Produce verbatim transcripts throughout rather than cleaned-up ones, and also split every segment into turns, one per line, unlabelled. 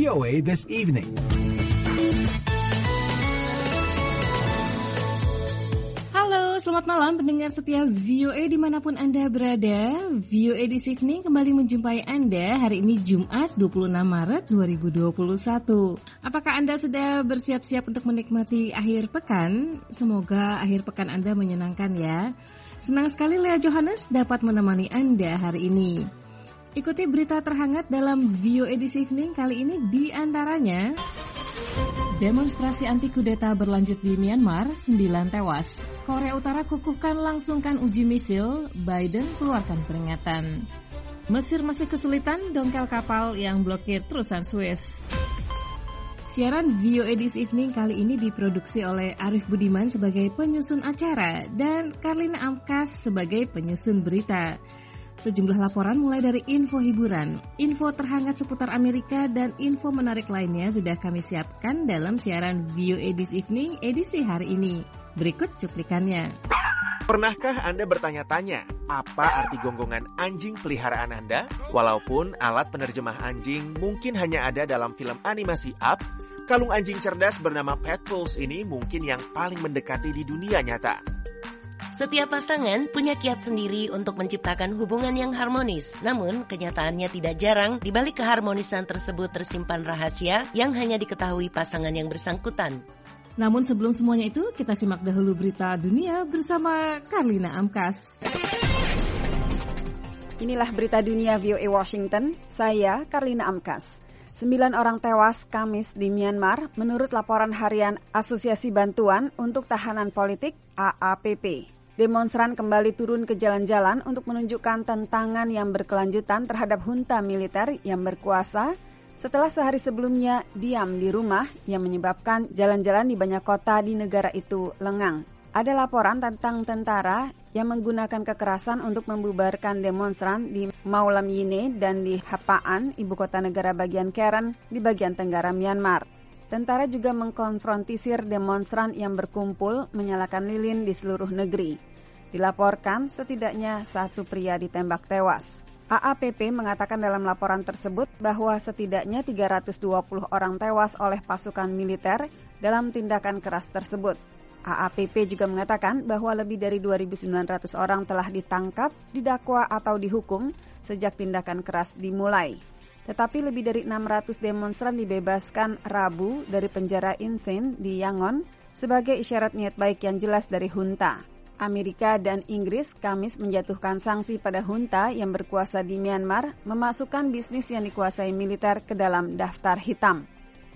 O A This Evening.
Halo, selamat malam pendengar setia V O A dimanapun Anda berada. V O A This Evening kembali menjumpai Anda hari ini Jumat dua puluh enam Maret dua ribu dua puluh satu. Apakah Anda sudah bersiap-siap untuk menikmati akhir pekan? Semoga akhir pekan Anda menyenangkan ya. Senang sekali Lea Johannes dapat menemani Anda hari ini. Ikuti berita terhangat dalam V O A This Evening kali ini di antaranya: demonstrasi anti kudeta berlanjut di Myanmar, sembilan tewas. Korea Utara kukuhkan langsungkan uji misil, Biden keluarkan peringatan. Mesir masih kesulitan dongkal kapal yang blokir terusan Suez. Siaran V O A This Evening kali ini diproduksi oleh Arif Budiman sebagai penyusun acara dan Karlina Amkas sebagai penyusun berita. Sejumlah laporan mulai dari info hiburan, info terhangat seputar Amerika, dan info menarik lainnya sudah kami siapkan dalam siaran V O A This Evening edisi hari ini. Berikut cuplikannya.
Pernahkah Anda bertanya-tanya, apa arti gonggongan anjing peliharaan Anda? Walaupun alat penerjemah anjing mungkin hanya ada dalam film animasi Up, kalung anjing cerdas bernama Pet Pulse ini mungkin yang paling mendekati di dunia nyata.
Setiap pasangan punya kiat sendiri untuk menciptakan hubungan yang harmonis. Namun, kenyataannya tidak jarang di balik keharmonisan tersebut tersimpan rahasia yang hanya diketahui pasangan yang bersangkutan.
Namun sebelum semuanya itu, kita simak dahulu berita dunia bersama Karlina Amkas.
Inilah berita dunia V O A Washington, saya Karlina Amkas. Sembilan orang tewas Kamis di Myanmar menurut laporan harian Asosiasi Bantuan untuk Tahanan Politik A A P P. Demonstran kembali turun ke jalan-jalan untuk menunjukkan tentangan yang berkelanjutan terhadap junta militer yang berkuasa setelah sehari sebelumnya diam di rumah yang menyebabkan jalan-jalan di banyak kota di negara itu lengang. Ada laporan tentang tentara yang menggunakan kekerasan untuk membubarkan demonstran di Maulam Yine dan di Hapaan, ibu kota negara bagian Karen di bagian tenggara Myanmar. Tentara juga mengkonfrontisir demonstran yang berkumpul menyalakan lilin di seluruh negeri. Dilaporkan setidaknya satu pria ditembak tewas. A A P P mengatakan dalam laporan tersebut bahwa setidaknya tiga ratus dua puluh orang tewas oleh pasukan militer dalam tindakan keras tersebut. A A P P juga mengatakan bahwa lebih dari dua ribu sembilan ratus orang telah ditangkap, didakwa atau dihukum sejak tindakan keras dimulai. Tetapi lebih dari enam ratus demonstran dibebaskan Rabu dari penjara Insein di Yangon sebagai isyarat niat baik yang jelas dari junta. Amerika dan Inggris Kamis menjatuhkan sanksi pada junta yang berkuasa di Myanmar memasukkan bisnis yang dikuasai militer ke dalam daftar hitam.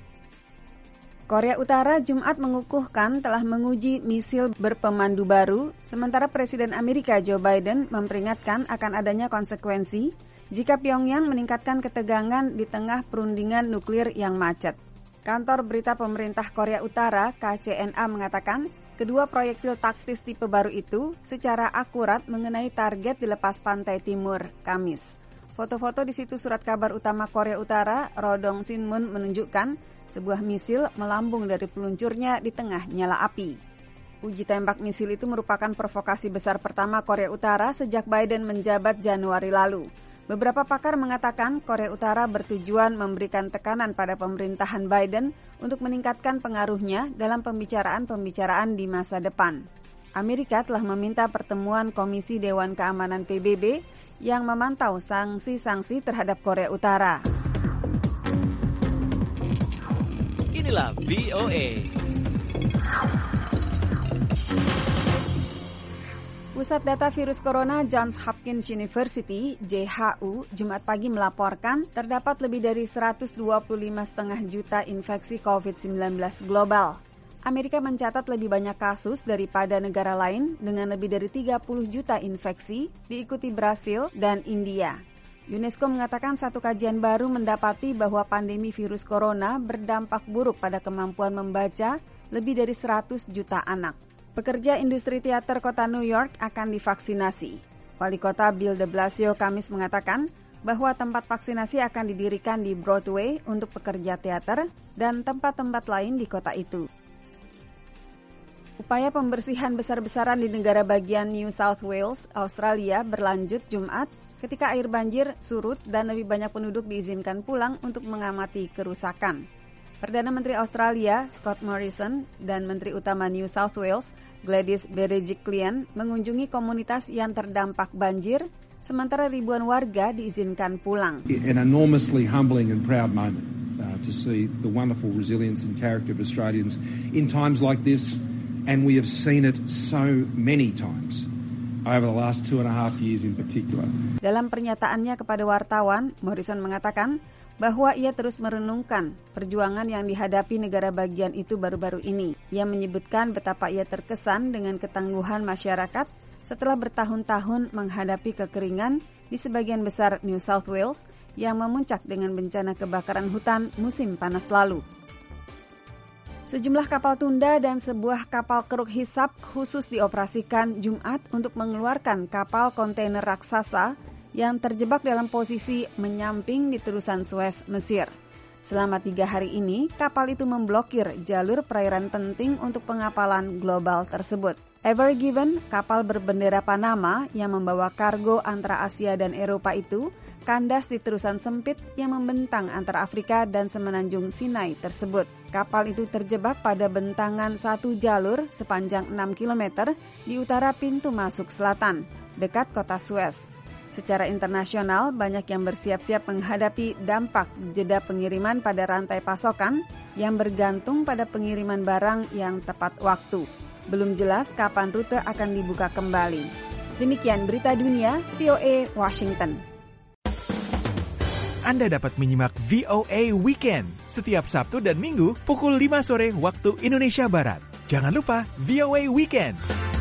Korea Utara Jumat mengukuhkan telah menguji misil berpemandu baru, sementara Presiden Amerika Joe Biden memperingatkan akan adanya konsekuensi jika Pyongyang meningkatkan ketegangan di tengah perundingan nuklir yang macet. Kantor berita pemerintah Korea Utara K C N A mengatakan kedua proyektil taktis tipe baru itu secara akurat mengenai target di lepas pantai timur Kamis. Foto-foto di situs surat kabar utama Korea Utara, Rodong Sinmun, menunjukkan sebuah misil melambung dari peluncurnya di tengah nyala api. Uji tembak misil itu merupakan provokasi besar pertama Korea Utara sejak Biden menjabat Januari lalu. Beberapa pakar mengatakan Korea Utara bertujuan memberikan tekanan pada pemerintahan Biden untuk meningkatkan pengaruhnya dalam pembicaraan-pembicaraan di masa depan. Amerika telah meminta pertemuan Komisi Dewan Keamanan P B B yang memantau sanksi-sanksi terhadap Korea Utara.
Inilah V O A.
Pusat Data Virus Corona Johns Hopkins University (J H U) Jumat pagi melaporkan terdapat lebih dari seratus dua puluh lima koma lima juta infeksi covid sembilan belas global. Amerika mencatat lebih banyak kasus daripada negara lain dengan lebih dari tiga puluh juta infeksi, diikuti Brasil dan India. UNESCO mengatakan satu kajian baru mendapati bahwa pandemi virus corona berdampak buruk pada kemampuan membaca lebih dari seratus juta anak. Pekerja industri teater kota New York akan divaksinasi. Wali kota Bill de Blasio Kamis mengatakan bahwa tempat vaksinasi akan didirikan di Broadway untuk pekerja teater dan tempat-tempat lain di kota itu. Upaya pembersihan besar-besaran di negara bagian New South Wales, Australia berlanjut Jumat ketika air banjir surut dan lebih banyak penduduk diizinkan pulang untuk mengamati kerusakan. Perdana Menteri Australia Scott Morrison dan Menteri Utama New South Wales Gladys Berejiklian mengunjungi komunitas yang terdampak banjir, sementara ribuan warga diizinkan pulang.
An enormously humbling and proud moment uh, to see the wonderful resilience and character of Australians in times like this, and we have seen it so many times over the last two and a half years in particular.
Dalam pernyataannya kepada wartawan, Morrison mengatakan bahwa ia terus merenungkan perjuangan yang dihadapi negara bagian itu baru-baru ini. Ia menyebutkan betapa ia terkesan dengan ketangguhan masyarakat setelah bertahun-tahun menghadapi kekeringan di sebagian besar New South Wales yang memuncak dengan bencana kebakaran hutan musim panas lalu. Sejumlah kapal tunda dan sebuah kapal keruk hisap khusus dioperasikan Jumat untuk mengeluarkan kapal kontainer raksasa yang terjebak dalam posisi menyamping di terusan Suez, Mesir. Selama tiga hari ini, kapal itu memblokir jalur perairan penting untuk pengapalan global tersebut. Ever Given, kapal berbendera Panama yang membawa kargo antara Asia dan Eropa itu, kandas di terusan sempit yang membentang antara Afrika dan semenanjung Sinai tersebut. Kapal itu terjebak pada bentangan satu jalur sepanjang enam kilometer di utara pintu masuk selatan, dekat kota Suez. Secara internasional, banyak yang bersiap-siap menghadapi dampak jeda pengiriman pada rantai pasokan yang bergantung pada pengiriman barang yang tepat waktu. Belum jelas kapan rute akan dibuka kembali. Demikian berita dunia, V O A Washington.
Anda dapat menyimak V O A Weekend setiap Sabtu dan Minggu pukul lima sore waktu Indonesia Barat. Jangan lupa V O A Weekend.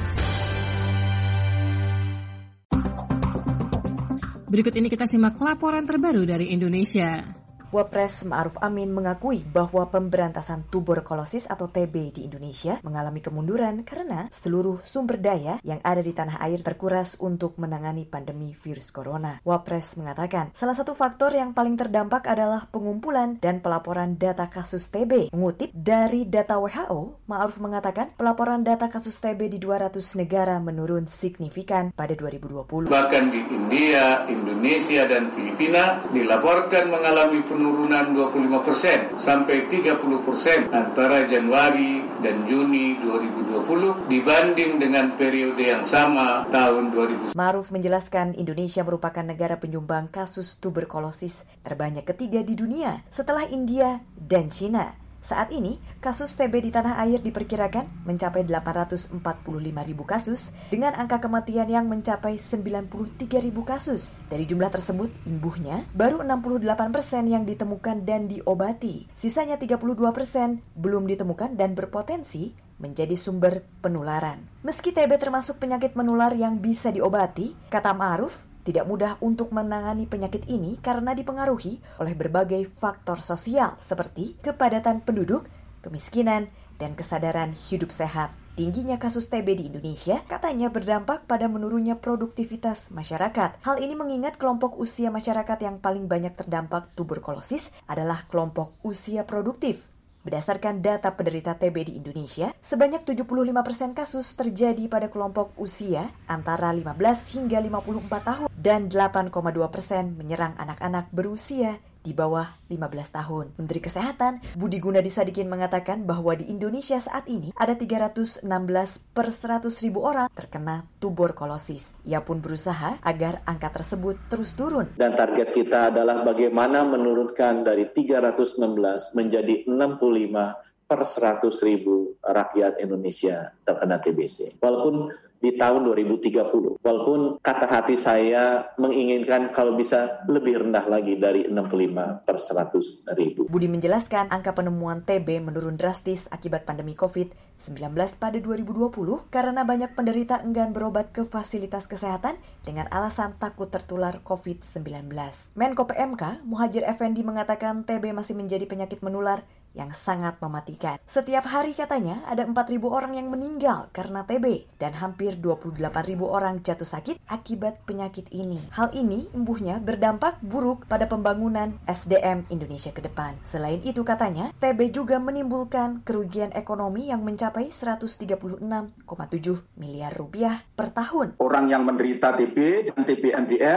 Berikut ini kita simak laporan terbaru dari Indonesia.
Wapres Ma'ruf Amin mengakui bahwa pemberantasan tuberkulosis atau T B di Indonesia mengalami kemunduran karena seluruh sumber daya yang ada di tanah air terkuras untuk menangani pandemi virus corona. Wapres mengatakan salah satu faktor yang paling terdampak adalah pengumpulan dan pelaporan data kasus T B. Mengutip dari data W H O, Ma'ruf mengatakan pelaporan data kasus T B di dua ratus negara menurun signifikan pada dua ribu dua puluh.
Bahkan di India, Indonesia, dan Filipina dilaporkan mengalami penurunan penurunan dua puluh lima persen sampai tiga puluh persen antara Januari dan Juni dua ribu dua puluh dibanding dengan periode yang sama tahun dua ribu.
Ma'ruf menjelaskan Indonesia merupakan negara penyumbang kasus tuberkulosis terbanyak ketiga di dunia setelah India dan China. Saat ini, kasus T B di tanah air diperkirakan mencapai delapan ratus empat puluh lima ribu kasus dengan angka kematian yang mencapai sembilan puluh tiga ribu kasus. Dari jumlah tersebut, imbuhnya baru enam puluh delapan persen yang ditemukan dan diobati. Sisanya tiga puluh dua persen belum ditemukan dan berpotensi menjadi sumber penularan. Meski T B termasuk penyakit menular yang bisa diobati, kata Ma'ruf, tidak mudah untuk menangani penyakit ini karena dipengaruhi oleh berbagai faktor sosial seperti kepadatan penduduk, kemiskinan, dan kesadaran hidup sehat. Tingginya kasus T B di Indonesia katanya berdampak pada menurunnya produktivitas masyarakat. Hal ini mengingat kelompok usia masyarakat yang paling banyak terdampak tuberkulosis adalah kelompok usia produktif. Berdasarkan data penderita T B di Indonesia, sebanyak tujuh puluh lima persen kasus terjadi pada kelompok usia antara lima belas hingga lima puluh empat tahun dan delapan koma dua persen menyerang anak-anak berusia di bawah lima belas tahun. Menteri Kesehatan Budi Gunadi Sadikin mengatakan bahwa di Indonesia saat ini ada tiga ratus enam belas per seratus ribu orang terkena tuberkulosis. Ia pun berusaha agar angka tersebut terus turun.
Dan target kita adalah bagaimana menurunkan dari tiga ratus enam belas menjadi enam puluh lima per seratus ribu rakyat Indonesia terkena T B C. Walaupun di tahun dua ribu tiga puluh. Walaupun kata hati saya menginginkan kalau bisa lebih rendah lagi dari enam puluh lima per seratus ribu.
Budi menjelaskan angka penemuan T B menurun drastis akibat pandemi covid sembilan belas pada dua ribu dua puluh karena banyak penderita enggan berobat ke fasilitas kesehatan dengan alasan takut tertular covid sembilan belas. Menko P M K Muhadjir Effendi mengatakan T B masih menjadi penyakit menular yang sangat mematikan. Setiap hari katanya ada empat ribu orang yang meninggal karena T B dan hampir dua puluh delapan ribu orang jatuh sakit akibat penyakit ini. Hal ini imbuhnya berdampak buruk pada pembangunan S D M Indonesia ke depan. Selain itu katanya, T B juga menimbulkan kerugian ekonomi yang mencapai seratus tiga puluh enam koma tujuh miliar rupiah per tahun.
Orang yang menderita T B dan T B M D R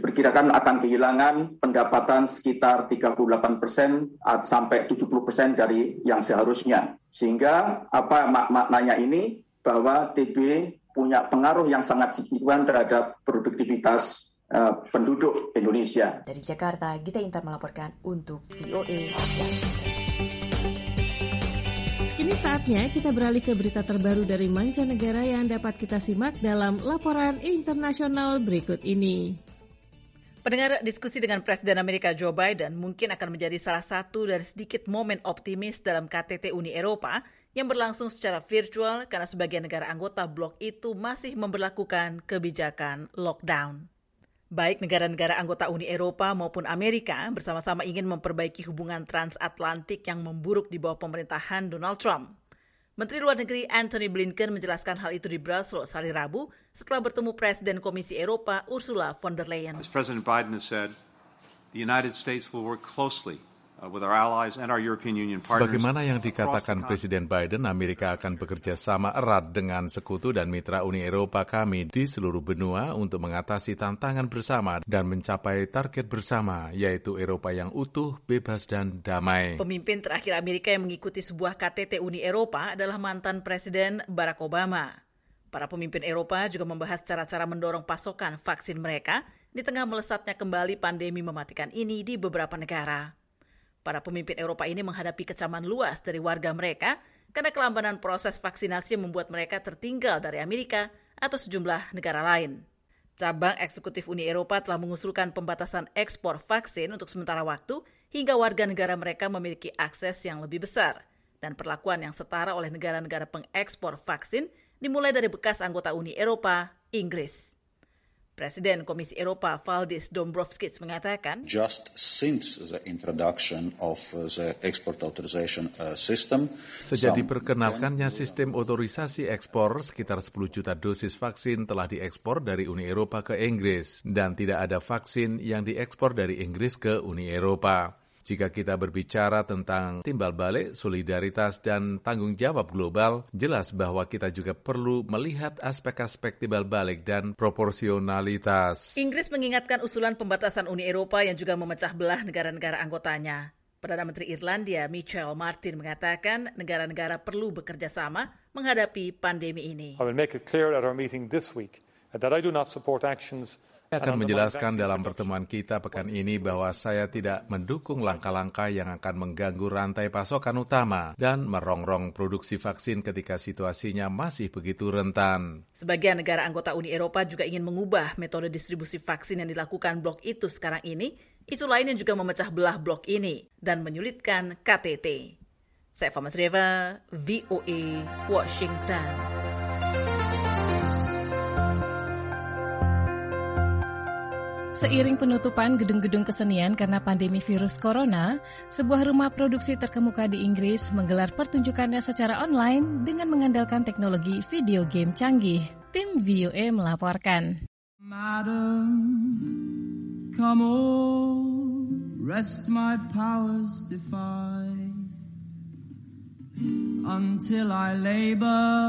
Perkirakan akan kehilangan pendapatan sekitar tiga puluh delapan persen sampai tujuh puluh persen dari yang seharusnya. Sehingga apa mak- maknanya ini bahwa T B punya pengaruh yang sangat signifikan terhadap produktivitas uh, penduduk Indonesia.
Dari Jakarta, Gita Intan melaporkan untuk V O A.
Kini saatnya kita beralih ke berita terbaru dari mancanegara yang dapat kita simak dalam laporan internasional berikut ini.
Pendengar, diskusi dengan Presiden Amerika Joe Biden mungkin akan menjadi salah satu dari sedikit momen optimis dalam K T T Uni Eropa yang berlangsung secara virtual karena sebagian negara anggota blok itu masih memberlakukan kebijakan lockdown. Baik negara-negara anggota Uni Eropa maupun Amerika bersama-sama ingin memperbaiki hubungan transatlantik yang memburuk di bawah pemerintahan Donald Trump. Menteri Luar Negeri Antony Blinken menjelaskan hal itu di Brussels hari Rabu setelah bertemu Presiden Komisi Eropa Ursula von der Leyen.
As President Biden has said, the United States will work closely with our allies and our European Union partners.
Sebagaimana yang dikatakan Presiden Biden, Amerika akan bekerja sama erat dengan sekutu dan mitra Uni Eropa kami di seluruh benua untuk mengatasi tantangan bersama dan mencapai target bersama, yaitu Eropa yang utuh, bebas, dan damai.
Pemimpin terakhir Amerika yang mengikuti sebuah K T T Uni Eropa adalah mantan Presiden Barack Obama. Para pemimpin Eropa juga membahas cara-cara mendorong pasokan vaksin mereka di tengah melesatnya kembali pandemi mematikan ini di beberapa negara. Para pemimpin Eropa ini menghadapi kecaman luas dari warga mereka karena kelambanan proses vaksinasi yang membuat mereka tertinggal dari Amerika atau sejumlah negara lain. Cabang eksekutif Uni Eropa telah mengusulkan pembatasan ekspor vaksin untuk sementara waktu hingga warga negara mereka memiliki akses yang lebih besar dan perlakuan yang setara oleh negara-negara pengekspor vaksin dimulai dari bekas anggota Uni Eropa, Inggris. Presiden Komisi Eropa Valdis Dombrovskis mengatakan,
Just since the introduction of the export authorization system,
sejak diperkenalkannya sistem otorisasi ekspor, sekitar sepuluh juta dosis vaksin telah diekspor dari Uni Eropa ke Inggris dan tidak ada vaksin yang diekspor dari Inggris ke Uni Eropa. Jika kita berbicara tentang timbal balik, solidaritas, dan tanggung jawab global, jelas bahwa kita juga perlu melihat aspek-aspek timbal balik dan proporsionalitas.
Inggris mengingatkan usulan pembatasan Uni Eropa yang juga memecah belah negara-negara anggotanya. Perdana Menteri Irlandia Michel Martin mengatakan negara-negara perlu bekerja sama menghadapi pandemi ini.
I will make it clear at our meeting this week that I do not support actions.
Saya akan menjelaskan dalam pertemuan kita pekan ini bahwa saya tidak mendukung langkah-langkah yang akan mengganggu rantai pasokan utama dan merongrong produksi vaksin ketika situasinya masih begitu rentan.
Sebagian negara anggota Uni Eropa juga ingin mengubah metode distribusi vaksin yang dilakukan blok itu sekarang ini, isu lain yang juga memecah belah blok ini dan menyulitkan K T T. Saya Fama Sreva, V O A, Washington.
Seiring penutupan gedung-gedung kesenian karena pandemi virus corona, sebuah rumah produksi terkemuka di Inggris menggelar pertunjukannya secara online dengan mengandalkan teknologi video game canggih. Tim V O A melaporkan.
Madam, come on, rest my powers defy, until I labor,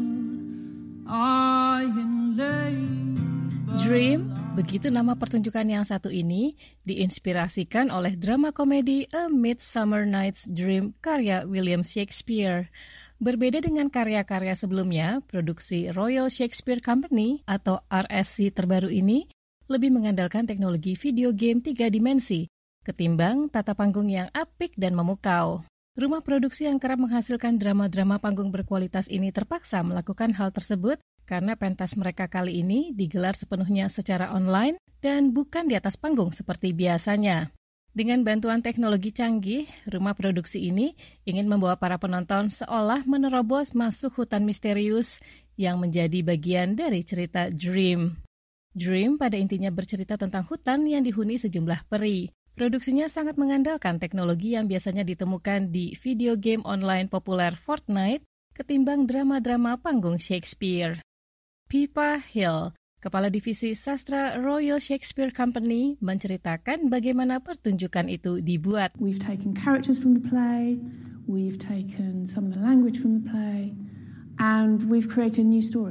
I in labor.
Dream, begitu nama pertunjukan yang satu ini, diinspirasikan oleh drama komedi A Midsummer Night's Dream karya William Shakespeare. Berbeda dengan karya-karya sebelumnya, produksi Royal Shakespeare Company atau R S C terbaru ini lebih mengandalkan teknologi video game tiga dimensi ketimbang tata panggung yang apik dan memukau. Rumah produksi yang kerap menghasilkan drama-drama panggung berkualitas ini terpaksa melakukan hal tersebut karena pentas mereka kali ini digelar sepenuhnya secara online dan bukan di atas panggung seperti biasanya. Dengan bantuan teknologi canggih, rumah produksi ini ingin membawa para penonton seolah menerobos masuk hutan misterius yang menjadi bagian dari cerita Dream. Dream pada intinya bercerita tentang hutan yang dihuni sejumlah peri. Produksinya sangat mengandalkan teknologi yang biasanya ditemukan di video game online populer Fortnite ketimbang drama-drama panggung Shakespeare. Pippa Hill, Kepala Divisi Sastra Royal Shakespeare Company, menceritakan bagaimana pertunjukan itu dibuat.
We've taken characters from the play, we've taken some of the language from the play, and we've created a new story.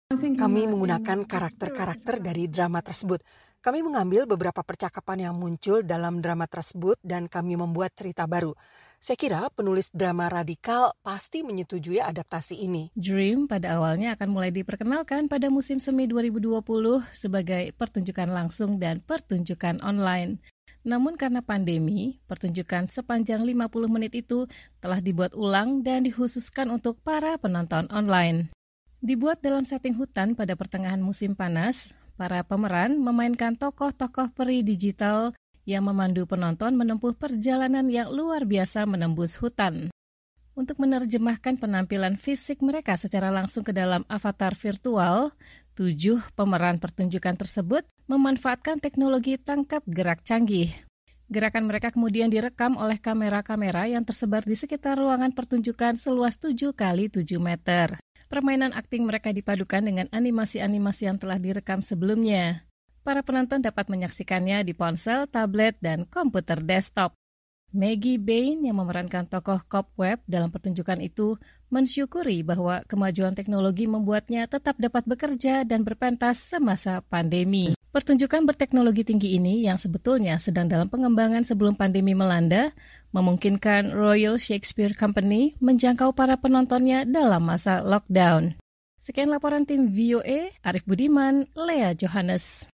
Kami menggunakan karakter-karakter dari drama tersebut. Kami mengambil beberapa percakapan yang muncul dalam drama tersebut dan kami membuat cerita baru. Saya kira penulis drama radikal pasti menyetujui adaptasi ini.
Dream pada awalnya akan mulai diperkenalkan pada musim semi dua ribu dua puluh sebagai pertunjukan langsung dan pertunjukan online. Namun karena pandemi, pertunjukan sepanjang lima puluh menit itu telah dibuat ulang dan dikhususkan untuk para penonton online. Dibuat dalam setting hutan pada pertengahan musim panas, para pemeran memainkan tokoh-tokoh peri digital yang memandu penonton menempuh perjalanan yang luar biasa menembus hutan. Untuk menerjemahkan penampilan fisik mereka secara langsung ke dalam avatar virtual, tujuh pemeran pertunjukan tersebut memanfaatkan teknologi tangkap gerak canggih. Gerakan mereka kemudian direkam oleh kamera-kamera yang tersebar di sekitar ruangan pertunjukan seluas tujuh kali tujuh meter. Permainan akting mereka dipadukan dengan animasi-animasi yang telah direkam sebelumnya. Para penonton dapat menyaksikannya di ponsel, tablet, dan komputer desktop. Maggie Bain yang memerankan tokoh Cobweb dalam pertunjukan itu mensyukuri bahwa kemajuan teknologi membuatnya tetap dapat bekerja dan berpentas semasa pandemi. Pertunjukan berteknologi tinggi ini yang sebetulnya sedang dalam pengembangan sebelum pandemi melanda, memungkinkan Royal Shakespeare Company menjangkau para penontonnya dalam masa lockdown. Sekian laporan tim V O A, Arif Budiman, Lea Johannes.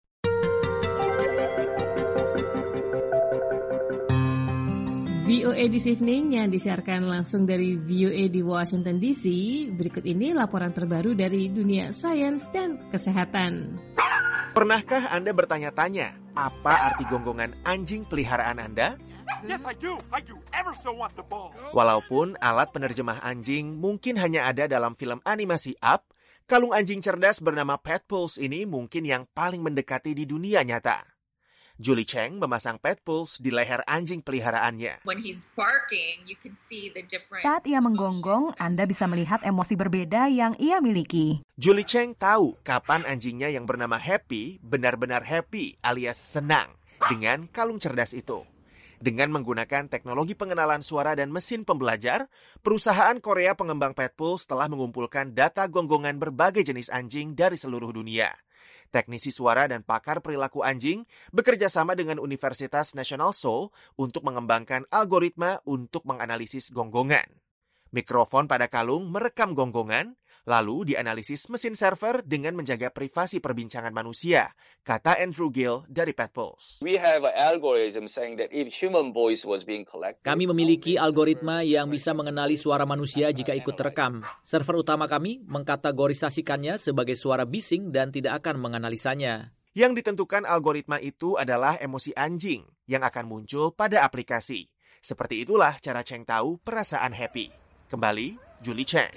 V O A This Evening yang disiarkan langsung dari V O A di Washington D C. Berikut ini laporan terbaru dari dunia sains dan kesehatan.
Pernahkah Anda bertanya-tanya apa arti gonggongan anjing peliharaan Anda?
Yes, I do. I do ever so want the ball.
Walaupun alat penerjemah anjing mungkin hanya ada dalam film animasi Up, kalung anjing cerdas bernama Pet Pulse ini mungkin yang paling mendekati di dunia nyata. Julie Cheng memasang Pet Pulse di leher anjing peliharaannya.
When he's barking, you can see the different...
Saat ia menggonggong, Anda bisa melihat emosi berbeda yang ia miliki.
Julie Cheng tahu kapan anjingnya yang bernama Happy benar-benar happy alias senang dengan kalung cerdas itu. Dengan menggunakan teknologi pengenalan suara dan mesin pembelajar, perusahaan Korea pengembang Pet Pulse telah mengumpulkan data gonggongan berbagai jenis anjing dari seluruh dunia. Teknisi suara dan pakar perilaku anjing bekerja sama dengan Universitas Nasional Seoul untuk mengembangkan algoritma untuk menganalisis gonggongan. Mikrofon pada kalung merekam gonggongan, lalu dianalisis mesin server dengan menjaga privasi perbincangan manusia, kata Andrew Gill dari Pet Pulse.
We have an algorithm saying that if human voice was being collected.
Kami memiliki algoritma yang bisa mengenali suara manusia jika ikut terekam. Server utama kami mengkategorisasikannya sebagai suara bising dan tidak akan menganalisanya.
Yang ditentukan algoritma itu adalah emosi anjing yang akan muncul pada aplikasi. Seperti itulah cara Cheng tahu perasaan happy. Kembali, Julie Cheng.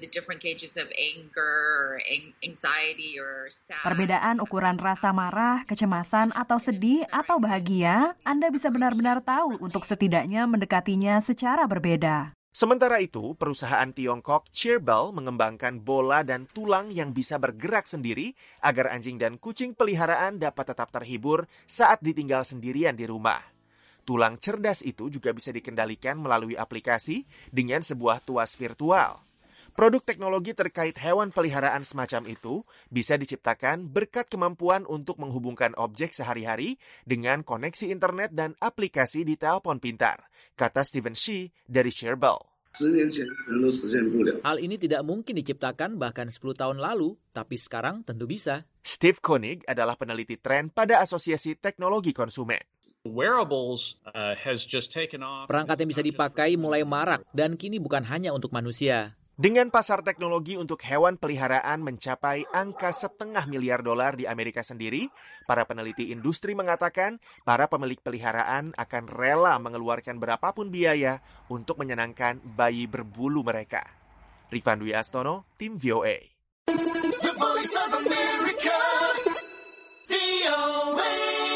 Perbedaan ukuran rasa marah, kecemasan, atau sedih, atau bahagia, Anda bisa benar-benar tahu untuk setidaknya mendekatinya secara berbeda.
Sementara itu, perusahaan Tiongkok Cheerbell mengembangkan bola dan tulang yang bisa bergerak sendiri agar anjing dan kucing peliharaan dapat tetap terhibur saat ditinggal sendirian di rumah. Tulang cerdas itu juga bisa dikendalikan melalui aplikasi dengan sebuah tuas virtual. Produk teknologi terkait hewan peliharaan semacam itu bisa diciptakan berkat kemampuan untuk menghubungkan objek sehari-hari dengan koneksi internet dan aplikasi di telepon pintar, kata Steven Shi dari Cheerbell.
Hal ini tidak mungkin diciptakan bahkan sepuluh tahun lalu, tapi sekarang tentu bisa.
Steve Koenig adalah peneliti tren pada Asosiasi Teknologi Konsumen.
Wearables uh, has just taken off. Perangkat yang bisa dipakai mulai marak dan kini bukan hanya untuk manusia.
Dengan pasar teknologi untuk hewan peliharaan mencapai angka setengah miliar dolar di Amerika sendiri, para peneliti industri mengatakan para pemilik peliharaan akan rela mengeluarkan berapapun biaya untuk menyenangkan bayi berbulu mereka. Rifan Dwi Astono, tim V O A. The Voice of America, V O A.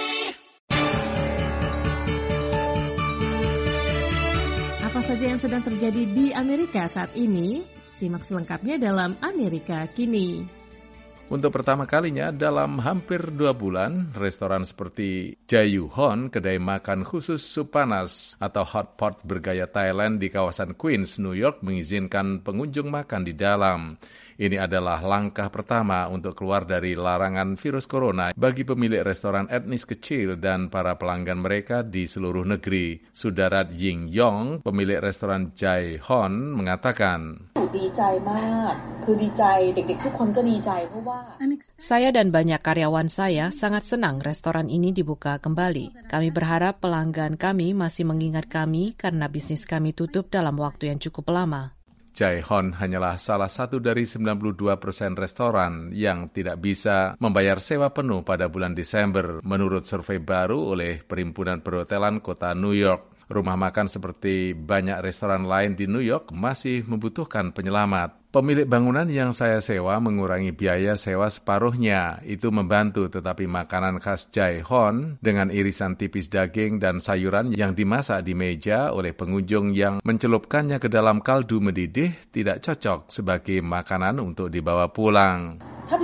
Apa saja yang sedang terjadi di Amerika saat ini? Simak selengkapnya dalam Amerika Kini.
Untuk pertama kalinya dalam hampir dua bulan, restoran seperti Jayuhon, kedai makan khusus sup panas atau hot pot bergaya Thailand di kawasan Queens, New York, mengizinkan pengunjung makan di dalam. Ini adalah langkah pertama untuk keluar dari larangan virus corona bagi pemilik restoran etnis kecil dan para pelanggan mereka di seluruh negeri. Sudarat Ying Yong, pemilik restoran Jai Hon, mengatakan,
saya dan banyak karyawan saya sangat senang restoran ini dibuka kembali. Kami berharap pelanggan kami masih mengingat kami karena bisnis kami tutup dalam waktu yang cukup lama.
Jai Hon hanyalah salah satu dari sembilan puluh dua persen restoran yang tidak bisa membayar sewa penuh pada bulan Desember, menurut survei baru oleh Perhimpunan Perhotelan Kota New York. Rumah makan seperti banyak restoran lain di New York masih membutuhkan penyelamat. Pemilik bangunan yang saya sewa mengurangi biaya sewa separuhnya. Itu membantu, tetapi makanan khas Jai Hon dengan irisan tipis daging dan sayuran yang dimasak di meja oleh pengunjung yang mencelupkannya ke dalam kaldu mendidih tidak cocok sebagai makanan untuk dibawa pulang.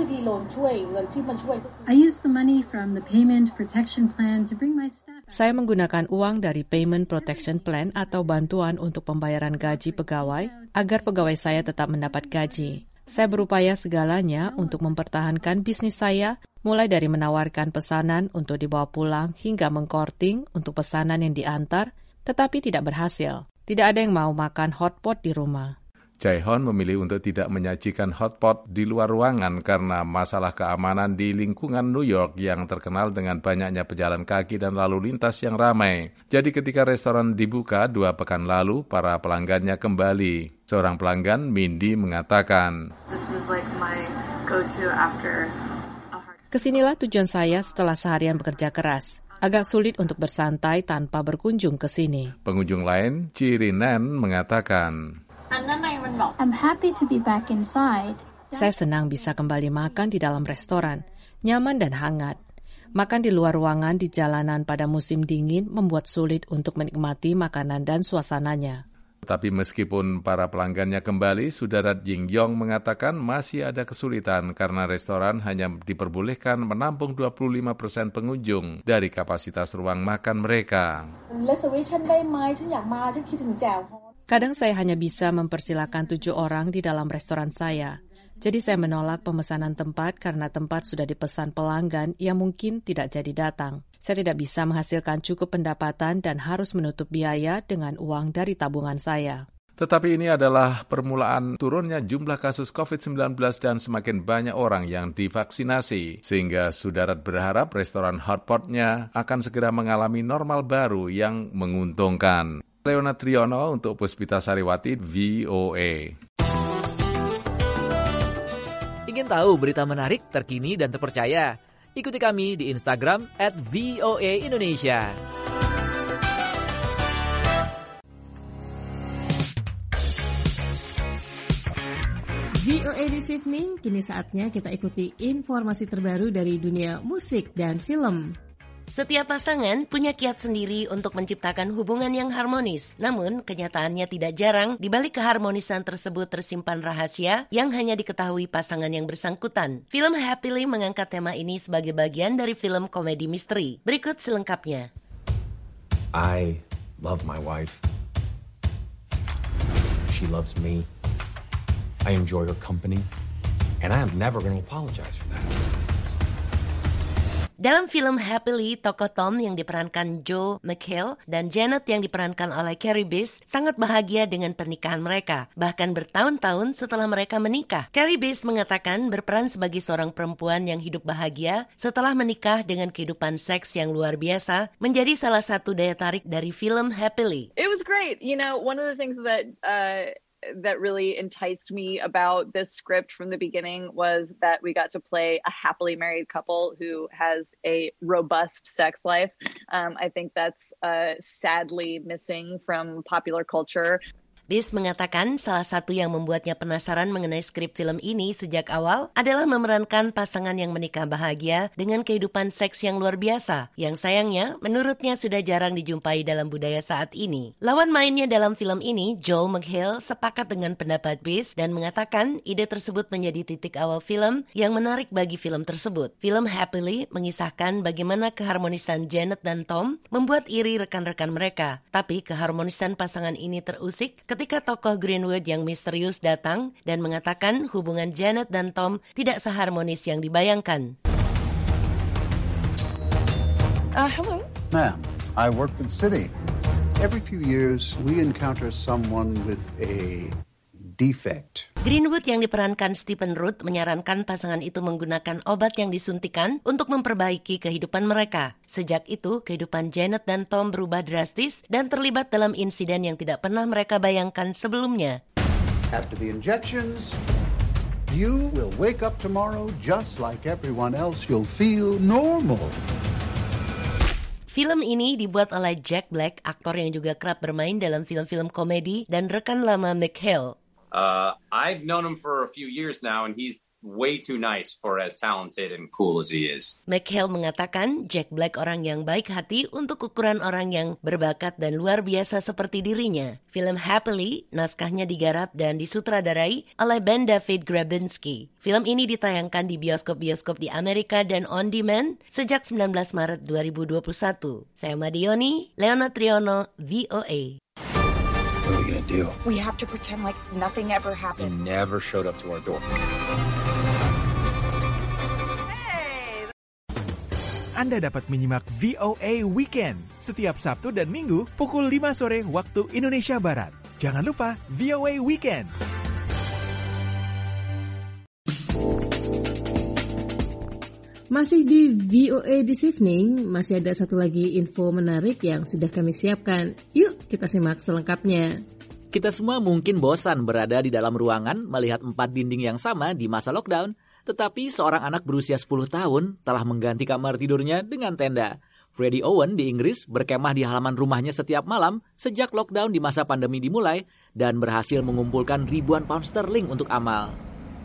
I use the money from the payment protection plan to bring my staff.
Saya menggunakan uang dari Payment Protection Plan atau bantuan untuk pembayaran gaji pegawai agar pegawai saya tetap mendapat gaji. Saya berupaya segalanya untuk mempertahankan bisnis saya, mulai dari menawarkan pesanan untuk dibawa pulang hingga mengkorting untuk pesanan yang diantar, tetapi tidak berhasil. Tidak ada yang mau makan hotpot di rumah.
Jai Hon memilih untuk tidak menyajikan hotpot di luar ruangan karena masalah keamanan di lingkungan New York yang terkenal dengan banyaknya pejalan kaki dan lalu lintas yang ramai. Jadi ketika restoran dibuka dua pekan lalu, para pelanggannya kembali. Seorang pelanggan, Mindy, mengatakan,
This is like my go-to after a hard...
Kesinilah tujuan saya setelah seharian bekerja keras. Agak sulit untuk bersantai tanpa berkunjung ke sini.
Pengunjung lain, Chirinan, mengatakan,
I'm happy to be back inside.
Saya senang bisa kembali makan di dalam restoran, nyaman dan hangat. Makan di luar ruangan di jalanan pada musim dingin membuat sulit untuk menikmati makanan dan suasananya.
Tapi meskipun para pelanggannya kembali, Saudara Ying Yong mengatakan masih ada kesulitan karena restoran hanya diperbolehkan menampung dua puluh lima persen pengunjung dari kapasitas ruang makan mereka.
Kadang saya hanya bisa mempersilakan tujuh orang di dalam restoran saya. Jadi saya menolak pemesanan tempat karena tempat sudah dipesan pelanggan yang mungkin tidak jadi datang. Saya tidak bisa menghasilkan cukup pendapatan dan harus menutup biaya dengan uang dari tabungan saya.
Tetapi ini adalah permulaan turunnya jumlah kasus covid sembilan belas dan semakin banyak orang yang divaksinasi. Sehingga Sudarat berharap restoran hotpotnya akan segera mengalami normal baru yang menguntungkan. Leona Triono untuk Puspita Sariwati, V O A.
Ingin tahu berita menarik, terkini, dan terpercaya? Ikuti kami di Instagram at V O A Indonesia.
V O A This Evening, kini saatnya kita ikuti informasi terbaru dari dunia musik dan film.
Setiap pasangan punya kiat sendiri untuk menciptakan hubungan yang harmonis. Namun, kenyataannya tidak jarang di balik keharmonisan tersebut tersimpan rahasia yang hanya diketahui pasangan yang bersangkutan. Film Happily mengangkat tema ini sebagai bagian dari film komedi misteri. Berikut selengkapnya.
I love my wife. She loves me. I enjoy her company. And I am never going to apologize for that.
Dalam film Happily, tokoh Tom yang diperankan Joel McHale dan Janet yang diperankan oleh Carrie Biss sangat bahagia dengan pernikahan mereka, bahkan bertahun-tahun setelah mereka menikah. Carrie Biss mengatakan berperan sebagai seorang perempuan yang hidup bahagia setelah menikah dengan kehidupan seks yang luar biasa menjadi salah satu daya tarik dari film Happily.
It was great. You know, one of the things that uh... that really enticed me about this script from the beginning was that we got to play a happily married couple who has a robust sex life. Um, I think that's uh, sadly missing from popular culture.
Biss mengatakan salah satu yang membuatnya penasaran mengenai skrip film ini sejak awal adalah memerankan pasangan yang menikah bahagia dengan kehidupan seks yang luar biasa, yang sayangnya menurutnya sudah jarang dijumpai dalam budaya saat ini. Lawan mainnya dalam film ini, Joel McHale, sepakat dengan pendapat Biss dan mengatakan ide tersebut menjadi titik awal film yang menarik bagi film tersebut. Film Happily mengisahkan bagaimana keharmonisan Janet dan Tom membuat iri rekan-rekan mereka, tapi keharmonisan pasangan ini terusik ketika tokoh Greenwood yang misterius datang dan mengatakan hubungan Janet dan Tom tidak seharmonis yang dibayangkan.
Uh, hello.
Ma'am, I work for the city. Every few years, we encounter someone with a defect.
Greenwood yang diperankan Stephen Root menyarankan pasangan itu menggunakan obat yang disuntikan untuk memperbaiki kehidupan mereka. Sejak itu, kehidupan Janet dan Tom berubah drastis dan terlibat dalam insiden yang tidak pernah mereka bayangkan sebelumnya.
After the injections, you will wake up tomorrow just like everyone else. You'll feel normal.
Film ini dibuat oleh Jack Black, aktor yang juga kerap bermain dalam film-film komedi, dan rekan lama McHale.
Uh, I've known him for a few years now, and he's way too nice for as talented and cool as he is.
McHale mengatakan Jack Black orang yang baik hati untuk ukuran orang yang berbakat dan luar biasa seperti dirinya. Film Happily, naskahnya digarap dan disutradarai oleh Ben David Grabinski. Film ini ditayangkan di bioskop-bioskop di Amerika dan on demand sejak sembilan belas Maret dua ribu dua puluh satu. Saya Madioni, Leona Triono, V O A.
What are we gonna do?
We have to pretend like nothing ever
He
happened.
never showed up to our door.
Anda dapat menyimak V O A Weekend setiap Sabtu dan Minggu pukul lima sore waktu Indonesia Barat. Jangan lupa V O A Weekend.
Masih di V O A This Evening, masih ada satu lagi info menarik yang sudah kami siapkan. Yuk kita simak selengkapnya.
Kita semua mungkin bosan berada di dalam ruangan melihat empat dinding yang sama di masa lockdown, tetapi seorang anak berusia sepuluh tahun telah mengganti kamar tidurnya dengan tenda. Freddie Owen di Inggris berkemah di halaman rumahnya setiap malam sejak lockdown di masa pandemi dimulai dan berhasil mengumpulkan ribuan pound sterling untuk amal.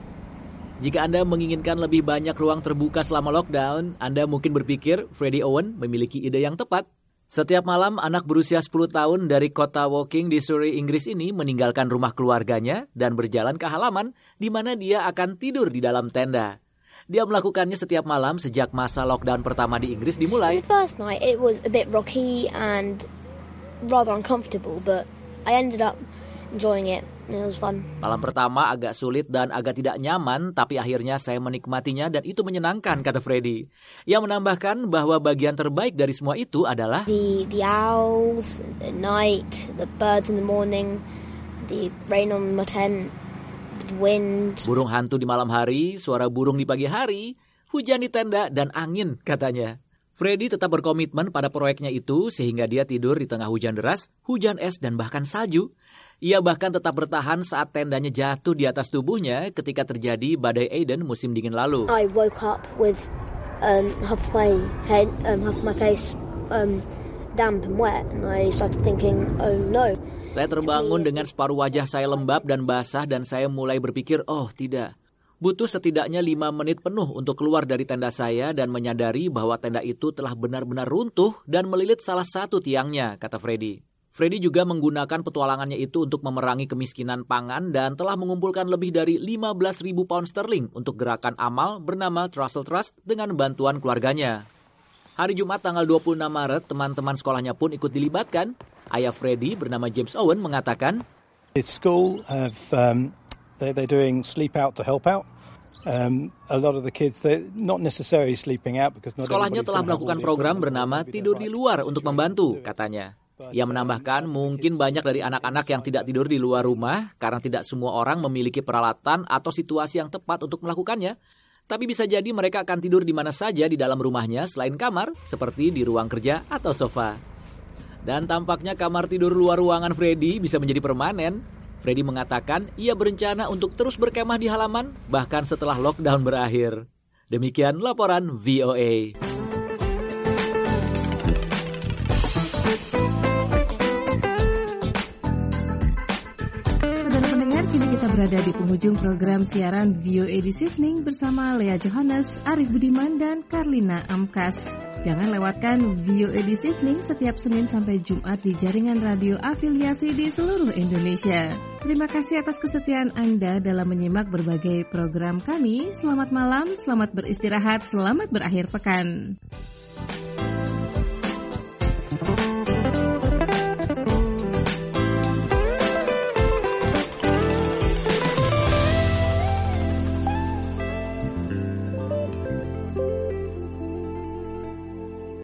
Jika Anda menginginkan lebih banyak ruang terbuka selama lockdown, Anda mungkin berpikir Freddie Owen memiliki ide yang tepat. Setiap malam, anak berusia sepuluh tahun dari kota Woking di Surrey, Inggris ini meninggalkan rumah keluarganya dan berjalan ke halaman di mana dia akan tidur di dalam tenda. Dia melakukannya setiap malam sejak masa lockdown pertama di Inggris dimulai.
The first night it was a bit rocky and rather uncomfortable, but I ended up enjoying it. It was fun.
Malam pertama agak sulit dan agak tidak nyaman, tapi akhirnya saya menikmatinya dan itu menyenangkan, kata Freddie. Ia menambahkan bahwa bagian terbaik dari semua itu adalah
The, the owls at night, the birds in the morning, the rain on my tent, the wind.
Burung hantu di malam hari, suara burung di pagi hari, hujan di tenda, dan angin, katanya. Freddie tetap berkomitmen pada proyeknya itu sehingga dia tidur di tengah hujan deras, hujan es, dan bahkan salju. Ia bahkan tetap bertahan saat tendanya jatuh di atas tubuhnya ketika terjadi badai Aiden musim dingin lalu.
I woke up with um, half my head, um, half my face um, damp and wet, and I started thinking, oh no.
Saya terbangun dengan separuh wajah saya lembab dan basah dan saya mulai berpikir, oh tidak. Butuh setidaknya lima menit penuh untuk keluar dari tenda saya dan menyadari bahwa tenda itu telah benar-benar runtuh dan melilit salah satu tiangnya, kata Freddie. Freddie juga menggunakan petualangannya itu untuk memerangi kemiskinan pangan dan telah mengumpulkan lebih dari lima belas ribu pound sterling untuk gerakan amal bernama Trussell Trust dengan bantuan keluarganya. Hari Jumat tanggal dua puluh enam Maret, teman-teman sekolahnya pun ikut dilibatkan. Ayah Freddie bernama James Owen mengatakan,
The school have um, they they're doing sleep out to help out. Um, a lot of the kids they're not necessarily sleeping out because not
sekolahnya telah melakukan program bernama tidur di luar untuk membantu, katanya. Ia menambahkan mungkin banyak dari anak-anak yang tidak tidur di luar rumah karena tidak semua orang memiliki peralatan atau situasi yang tepat untuk melakukannya. Tapi bisa jadi mereka akan tidur di mana saja di dalam rumahnya selain kamar, seperti di ruang kerja atau sofa. Dan tampaknya kamar tidur luar ruangan Freddie bisa menjadi permanen. Freddie mengatakan ia berencana untuk terus berkemah di halaman bahkan setelah lockdown berakhir. Demikian laporan V O A.
Kini kita berada di penghujung program siaran V O A This Evening bersama Lea Johannes, Arif Budiman, dan Karlina Amkas. Jangan lewatkan V O A This Evening setiap Senin sampai Jumat di jaringan radio afiliasi di seluruh Indonesia. Terima kasih atas kesetiaan Anda dalam menyimak berbagai program kami. Selamat malam, selamat beristirahat, selamat berakhir pekan.